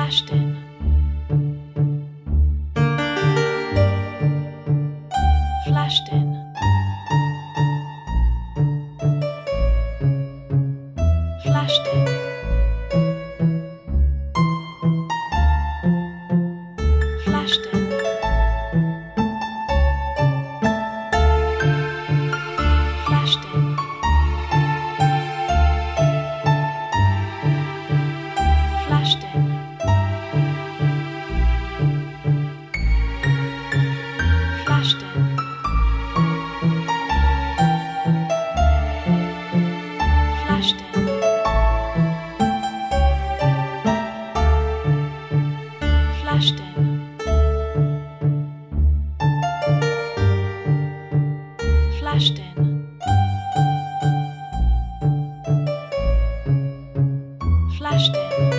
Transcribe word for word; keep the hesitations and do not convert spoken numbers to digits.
flashed in, flashed in, flashed in, flashed in, flashed in, flashed in, flashed in, flashed in, flashed in, flashed in, flashed in.